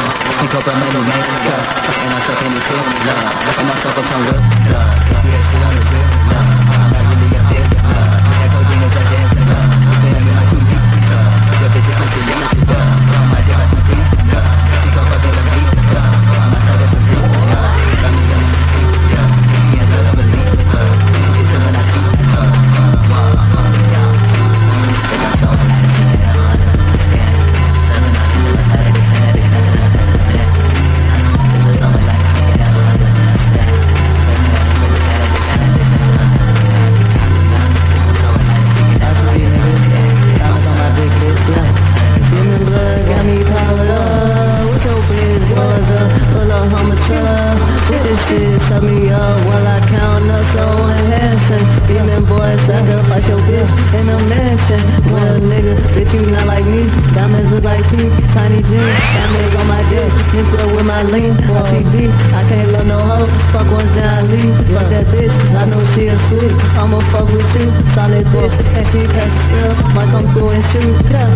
Think up a money maker, and I suck anything, and I suck a tongue whip, yeah, shit on the whip, I'm not really a bit, that codeine is a dip, then I'm in my 2 deep, your bitches push it, leave it, on my dick like my teeth, think up a bit of beat, I'm a savage and free, let me speak, she ain't good of a lead, she gets it when I see, bitch, I'm so mad, she ain't a hundred, understand, serving all these niggas, how they say that they stand, bitch, I'm so mad, like, she ain't a hundred, understand, serving all these niggas, how they say that they stand, bitch, I'm so mad, she ain't a hundred, understand, diamonds on my big bitch, human blood got me called up, with your bitch, doors up, pull up on my truck, with this shit, suck me up while I count up, so enhancing, demon boy, sacrifice your bitch in a mansion, well nigga, bitch you not like me, diamonds look like pee, tiny jeans, diamonds on my dick, nigga with my lean, OTB, I can't love no hoe, fuck one down, leave, fuck that bitch, I know she a sweet, I'ma fuck with you, solid bitch, and she catch a skill, might come through and shoot, yeah,